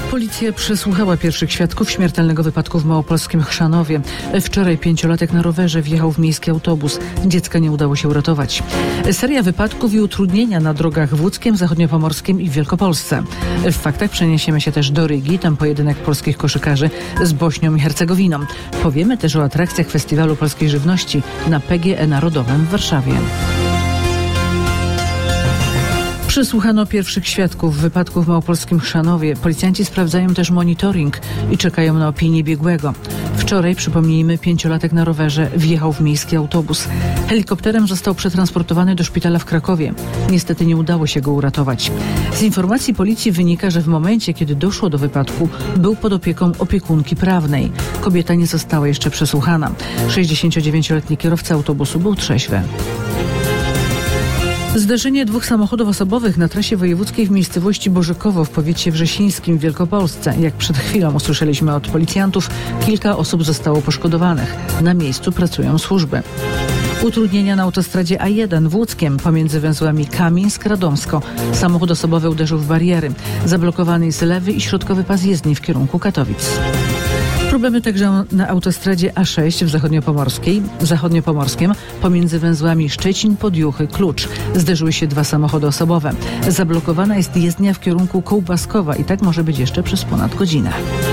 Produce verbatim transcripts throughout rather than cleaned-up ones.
Policja przesłuchała pierwszych świadków śmiertelnego wypadku w małopolskim Chrzanowie. Wczoraj pięciolatek na rowerze wjechał w miejski autobus. Dziecka nie udało się uratować. Seria wypadków i utrudnienia na drogach w Łódzkiem, Zachodniopomorskim i w Wielkopolsce. W faktach przeniesiemy się też do Rygi, tam pojedynek polskich koszykarzy z Bośnią i Hercegowiną. Powiemy też o atrakcjach Festiwalu Polskiej Żywności na P G E Narodowym w Warszawie. Przesłuchano pierwszych świadków wypadku w małopolskim Chrzanowie. Policjanci sprawdzają też monitoring i czekają na opinię biegłego. Wczoraj, przypomnijmy, pięciolatek na rowerze wjechał w miejski autobus. Helikopterem został przetransportowany do szpitala w Krakowie. Niestety nie udało się go uratować. Z informacji policji wynika, że w momencie, kiedy doszło do wypadku, był pod opieką opiekunki prawnej. Kobieta nie została jeszcze przesłuchana. sześćdziesięciodziewięcioletni kierowca autobusu był trzeźwy. Zderzenie dwóch samochodów osobowych na trasie wojewódzkiej w miejscowości Bożykowo w powiecie wrzesińskim w Wielkopolsce. Jak przed chwilą usłyszeliśmy od policjantów, kilka osób zostało poszkodowanych. Na miejscu pracują służby. Utrudnienia na autostradzie A jeden w Łódzkiem pomiędzy węzłami Kamieńsk-Radomsko. Samochód osobowy uderzył w bariery. Zablokowany jest lewy i środkowy pas jezdni w kierunku Katowic. Problemy także na autostradzie A sześć w Zachodniopomorskiej, Zachodniopomorskiem pomiędzy węzłami Szczecin-Podjuchy-Klucz. Zderzyły się dwa samochody osobowe. Zablokowana jest jezdnia w kierunku Kołbaskowa i tak może być jeszcze przez ponad godzinę.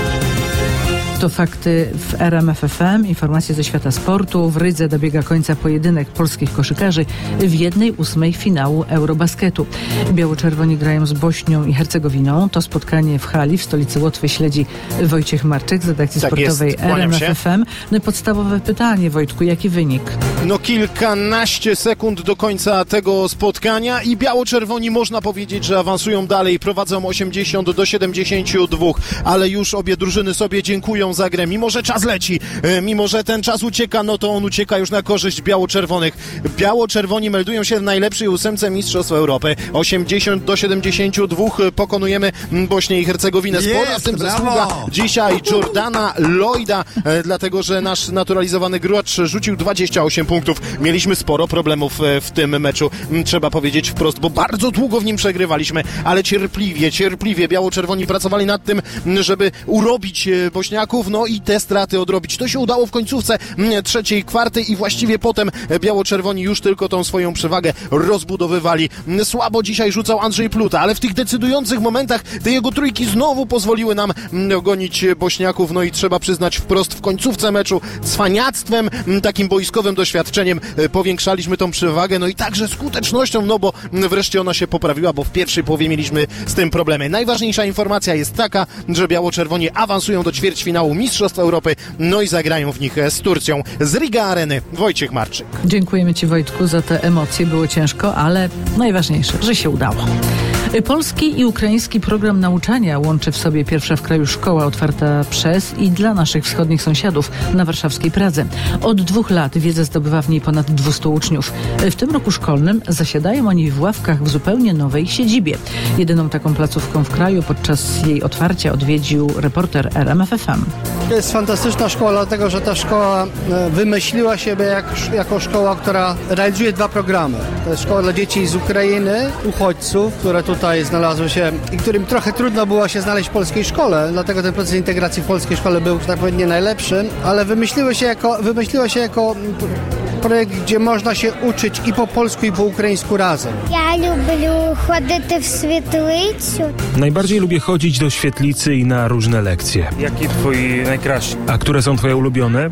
To fakty w R M F F M. Informacje ze świata sportu. W Rydze dobiega końca pojedynek polskich koszykarzy w jednej ósmej finału Eurobasketu. Biało-czerwoni grają z Bośnią i Hercegowiną. To spotkanie w hali w stolicy Łotwy śledzi Wojciech Marczyk z redakcji tak sportowej R M F F M. No i podstawowe pytanie, Wojtku, jaki wynik? No kilkanaście sekund do końca tego spotkania i biało-czerwoni można powiedzieć, że awansują dalej. Prowadzą osiemdziesiąt do siedemdziesięciu dwóch, ale już obie drużyny sobie dziękują za grę. Mimo że czas leci, mimo że ten czas ucieka, no to on ucieka już na korzyść biało-czerwonych. Biało-czerwoni meldują się w najlepszej ósemce Mistrzostw Europy. osiemdziesiąt do siedemdziesięciu dwóch pokonujemy Bośnię i Hercegowinę. Spora w tym zasługa dzisiaj Jordana Lloyda, dlatego że nasz naturalizowany gracz rzucił dwadzieścia osiem punktów. Mieliśmy sporo problemów w tym meczu, trzeba powiedzieć wprost, bo bardzo długo w nim przegrywaliśmy, ale cierpliwie, cierpliwie biało-czerwoni pracowali nad tym, żeby urobić Bośniaków, no i te straty odrobić. To się udało w końcówce trzeciej kwarty i właściwie potem biało-czerwoni już tylko tą swoją przewagę rozbudowywali. Słabo dzisiaj rzucał Andrzej Pluta, ale w tych decydujących momentach te jego trójki znowu pozwoliły nam gonić Bośniaków, no i trzeba przyznać wprost, w końcówce meczu cwaniactwem, takim boiskowym doświadczeniem powiększaliśmy tą przewagę, no i także skutecznością, no bo wreszcie ona się poprawiła, bo w pierwszej połowie mieliśmy z tym problemy. Najważniejsza informacja jest taka, że biało-czerwoni awansują do ćwierćfinału Mistrzostw Europy, no i zagrają w nich z Turcją. Z Riga Areny Wojciech Marczyk. Dziękujemy Ci, Wojtku, za te emocje. Było ciężko, ale najważniejsze, że się udało. Polski i ukraiński program nauczania łączy w sobie pierwsza w kraju szkoła otwarta przez i dla naszych wschodnich sąsiadów na warszawskiej Pradze. Od dwóch lat wiedzę zdobywa w niej ponad dwieście uczniów. W tym roku szkolnym zasiadają oni w ławkach w zupełnie nowej siedzibie. Jedyną taką placówką w kraju podczas jej otwarcia odwiedził reporter R M F F M. To jest fantastyczna szkoła, dlatego że ta szkoła wymyśliła siebie jak, jako szkoła, która realizuje dwa programy. To jest szkoła dla dzieci z Ukrainy, uchodźców, które tutaj znalazły się i którym trochę trudno było się znaleźć w polskiej szkole, dlatego ten proces integracji w polskiej szkole był, że tak powiem, nie najlepszy, ale wymyśliło się jako, wymyśliło się jako projekt, gdzie można się uczyć i po polsku, i po ukraińsku razem. Ja lubię chodzić w świetlicę. Najbardziej lubię chodzić do świetlicy i na różne lekcje. Jakie twoi najkraszsze? A które są twoje ulubione?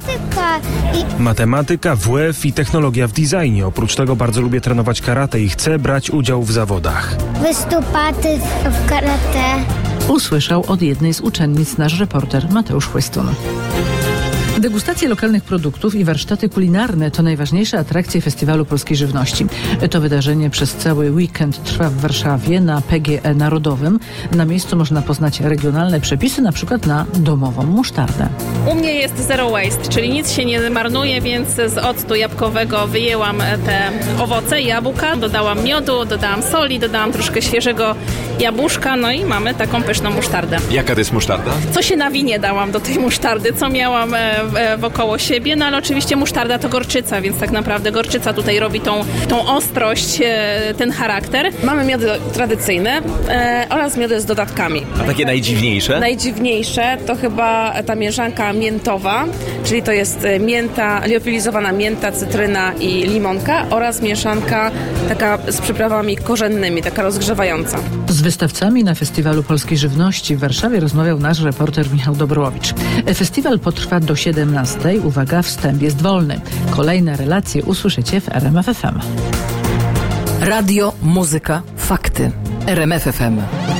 I... Matematyka, W F i technologia w designie. Oprócz tego bardzo lubię trenować karate i chcę brać udział w zawodach. Występy w karate. Usłyszał od jednej z uczennic nasz reporter Mateusz Chłystun. Degustacje lokalnych produktów i warsztaty kulinarne to najważniejsze atrakcje Festiwalu Polskiej Żywności. To wydarzenie przez cały weekend trwa w Warszawie na P G E Narodowym. Na miejscu można poznać regionalne przepisy, na przykład na domową musztardę. U mnie jest zero waste, czyli nic się nie marnuje, więc z octu jabłkowego wyjęłam te owoce, jabłka, dodałam miodu, dodałam soli, dodałam troszkę świeżego jabłuszka, no i mamy taką pyszną musztardę. Jaka to jest musztarda? Co się na winie dałam do tej musztardy, co miałam e, wokoło siebie, no ale oczywiście musztarda to gorczyca, więc tak naprawdę gorczyca tutaj robi tą, tą ostrość, e, ten charakter. Mamy miody tradycyjne e, oraz miody z dodatkami. A takie najdziwniejsze? Najdziwniejsze to chyba ta mieszanka miętowa, czyli to jest mięta, liofilizowana mięta, cytryna i limonka oraz mieszanka taka z przyprawami korzennymi, taka rozgrzewająca. Z wystawcami na Festiwalu Polskiej Żywności w Warszawie rozmawiał nasz reporter Michał Dobrowicz. Festiwal potrwa do siedemnastej. Uwaga, wstęp jest wolny. Kolejne relacje usłyszycie w R M F F M. Radio, muzyka, fakty. R M F F M.